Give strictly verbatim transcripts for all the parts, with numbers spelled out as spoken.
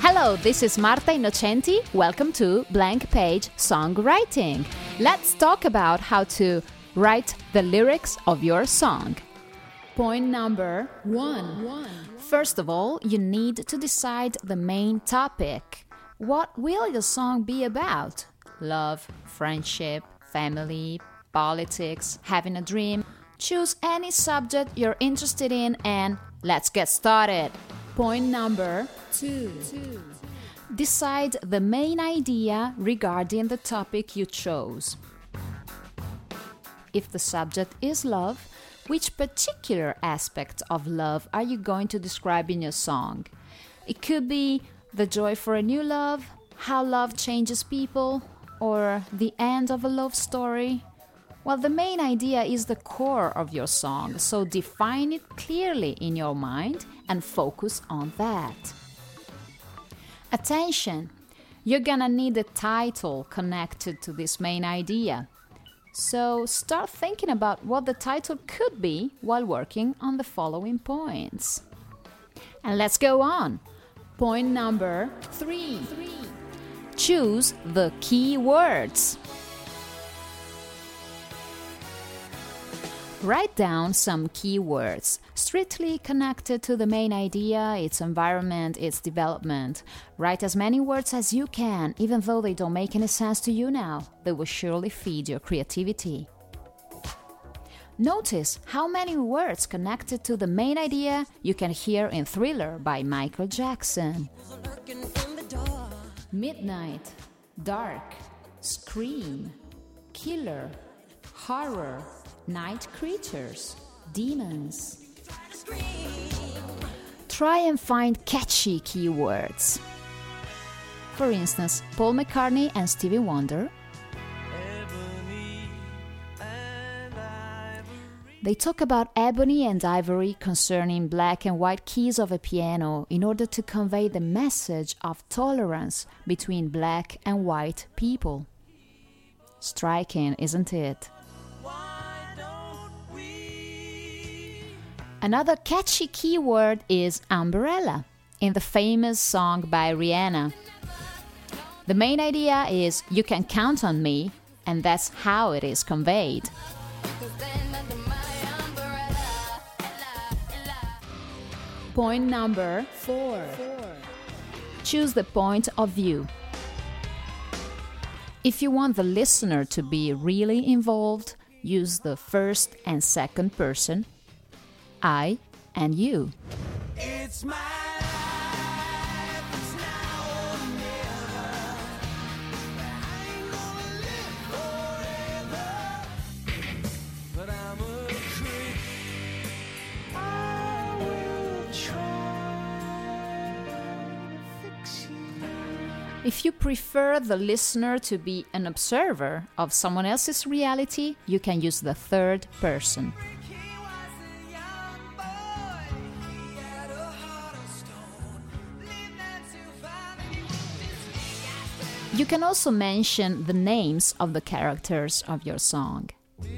Hello, this is Marta Innocenti. Welcome to Blank Page Songwriting. Let's talk about how to write the lyrics of your song. Point number one. First of all, you need to decide the main topic. What will your song be about? Love, friendship, family, politics, having a dream. Choose any subject you're interested in and let's get started. Point number two. Decide the main idea regarding the topic you chose. If the subject is love, which particular aspect of love are you going to describe in your song? It could be the joy for a new love, how love changes people, or the end of a love story. Well, the main idea is the core of your song, so define it clearly in your mind and focus on that. Attention! You're gonna need a title connected to this main idea. So start thinking about what the title could be while working on the following points. And let's go on. Point number three. Choose the key words. Write down some keywords strictly connected to the main idea, its environment, its development. Write as many words as you can, even though they don't make any sense to you now. They will surely feed your creativity. Notice how many words connected to the main idea you can hear in Thriller by Michael Jackson. Midnight, dark, scream, killer, horror, night creatures, demons. Try and find catchy keywords. For instance, Paul McCartney and Stevie Wonder. They talk about ebony and ivory concerning black and white keys of a piano in order to convey the message of tolerance between black and white people. Striking, isn't it? Another catchy keyword is umbrella in the famous song by Rihanna. The main idea is you can count on me, and that's how it is conveyed. Point number four. Choose the point of view. If you want the listener to be really involved, use the first and second person, I and you. It's my life, it's now or never. I ain't gonna live forever, but I'm a creep. I will try to fix you. If you prefer the listener to be an observer of someone else's reality, you can use the third person. You can also mention the names of the characters of your song.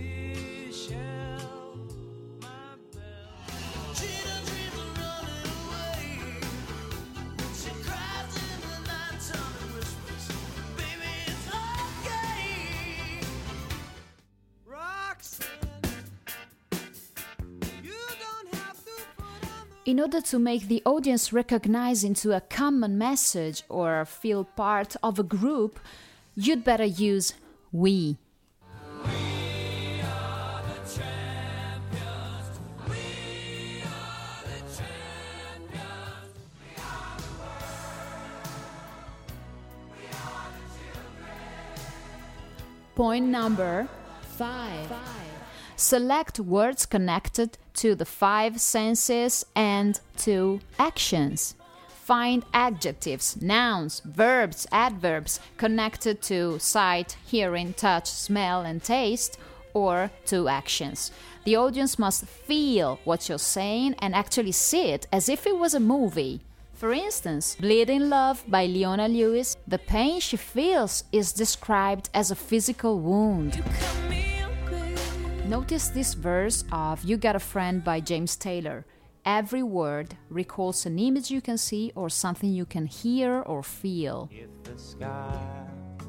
In order to make the audience recognize into a common message or feel part of a group, you'd better use we. We are the champions. We are the champions. We are the world. We are the children. Point number five. five. Select words connected to the five senses and to actions. Find adjectives, nouns, verbs, adverbs connected to sight, hearing, touch, smell, and taste, or to actions. The audience must feel what you're saying and actually see it as if it was a movie. For instance, Bleeding Love by Leona Lewis, the pain she feels is described as a physical wound. Notice this verse of You Got a Friend by James Taylor. Every word recalls an image you can see or something you can hear or feel. If the sky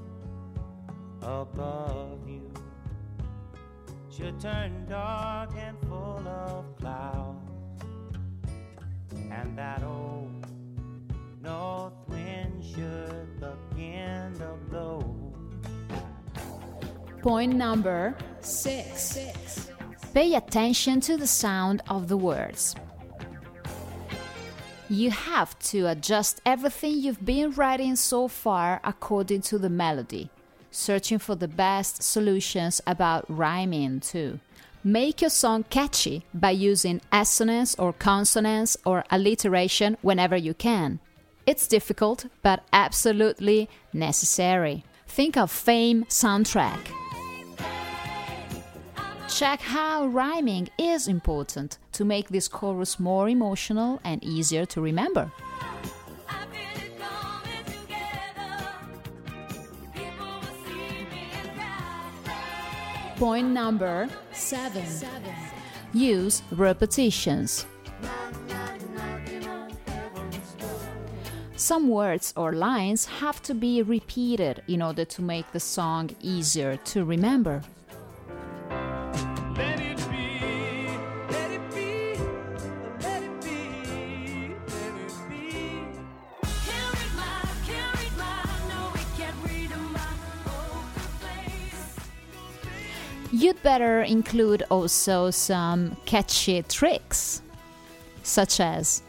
above you should turn dark and full of clouds, and that old north wind should begin to blow. Point number six. Pay attention to the sound of the words. You have to adjust everything you've been writing so far according to the melody, searching for the best solutions about rhyming too. Make your song catchy by using assonance or consonants or alliteration whenever you can. It's difficult, but absolutely necessary. Think of Fame soundtrack. Check how rhyming is important to make this chorus more emotional and easier to remember. Point number seven. Use repetitions. Some words or lines have to be repeated in order to make the song easier to remember. Let it be, let it be, let it be, let it be. Can't read my, can't read my, no, we can't read my poker face. You'd better include also some catchy tricks, such as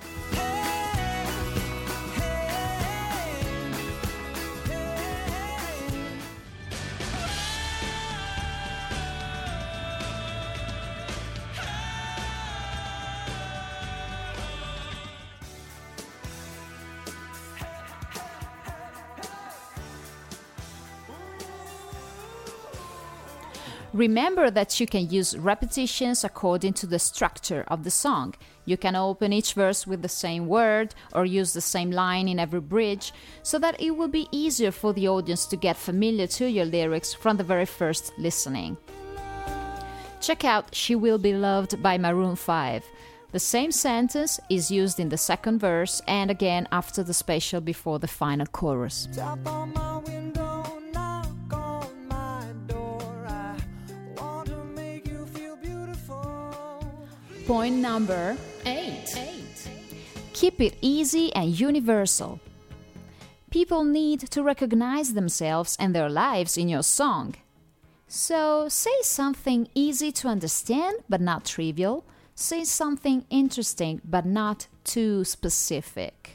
remember that you can use repetitions according to the structure of the song. You can open each verse with the same word or use the same line in every bridge so that it will be easier for the audience to get familiar to your lyrics from the very first listening. Check out She Will Be Loved by Maroon five. The same sentence is used in the second verse and again after the special before the final chorus. Tap on my window. Point number eight. eight. Keep it easy and universal. People need to recognize themselves and their lives in your song. So say something easy to understand but not trivial. Say something interesting but not too specific.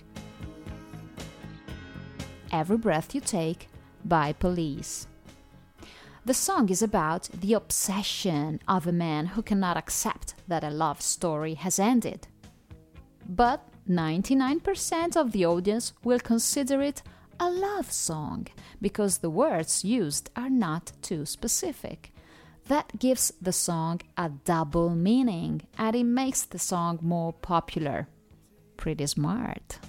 Every Breath You Take by Police. The song is about the obsession of a man who cannot accept that a love story has ended. But ninety-nine percent of the audience will consider it a love song because the words used are not too specific. That gives the song a double meaning and it makes the song more popular. Pretty smart.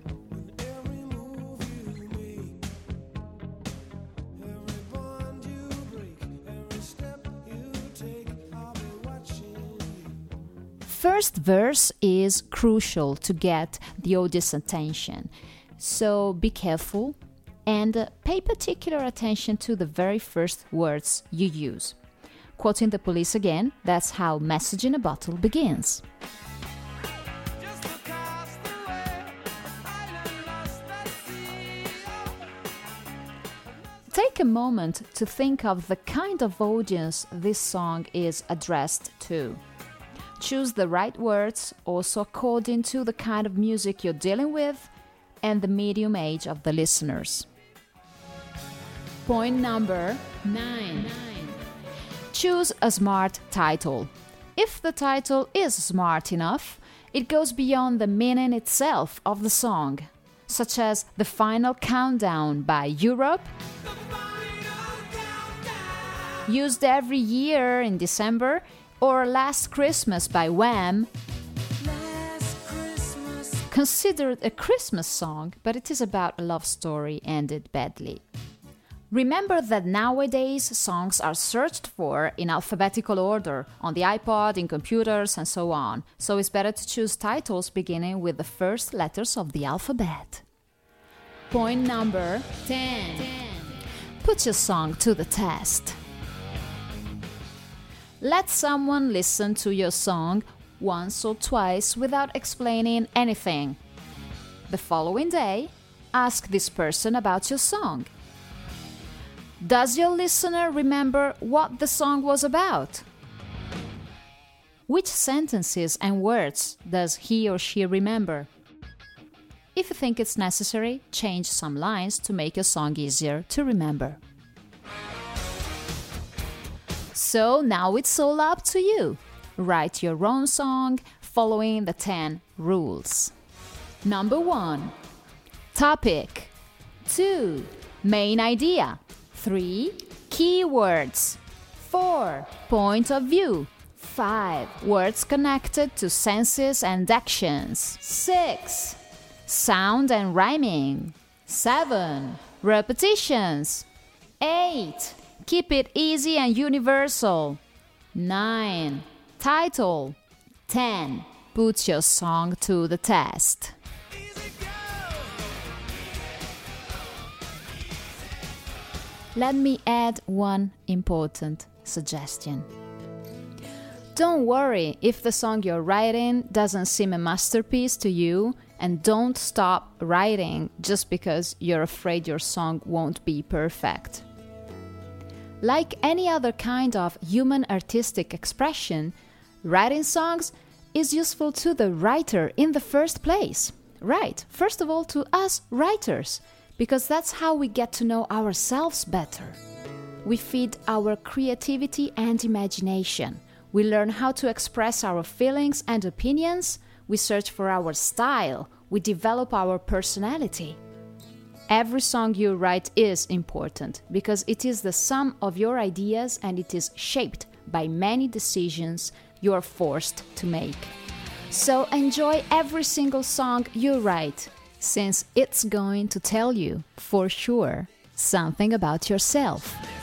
First verse is crucial to get the audience attention, so be careful and pay particular attention to the very first words you use. Quoting the Police again, that's how Message in a Bottle begins. Take a moment to think of the kind of audience this song is addressed to. Choose the right words, also according to the kind of music you're dealing with and the medium age of the listeners. Point number nine. Choose a smart title. If the title is smart enough, it goes beyond the meaning itself of the song, such as The Final Countdown by Europe, used every year in December, or Last Christmas by Wham, considered a Christmas song, but it is about a love story ended badly. Remember that nowadays songs are searched for in alphabetical order on the iPod, in computers, and so on. So it's better to choose titles beginning with the first letters of the alphabet. Point number ten. Put your song to the test. Let someone listen to your song once or twice without explaining anything. The following day, ask this person about your song. Does your listener remember what the song was about? Which sentences and words does he or she remember? If you think it's necessary, change some lines to make your song easier to remember. So now it's all up to you. Write your own song following the ten rules. Number one, topic. Two, main idea. Three, keywords. Four, point of view. Five, words connected to senses and actions. Six, sound and rhyming. Seven, repetitions. Eight, keep it easy and universal. Nine, title. Ten, put your song to the test. Let me add one important suggestion. Don't worry if the song you're writing doesn't seem a masterpiece to you, and don't stop writing just because you're afraid your song won't be perfect. Like any other kind of human artistic expression, writing songs is useful to the writer in the first place. Right, first of all to us writers, because that's how we get to know ourselves better. We feed our creativity and imagination. We learn how to express our feelings and opinions. We search for our style. We develop our personality. Every song you write is important because it is the sum of your ideas and it is shaped by many decisions you are forced to make. So enjoy every single song you write, since it's going to tell you, for sure, something about yourself.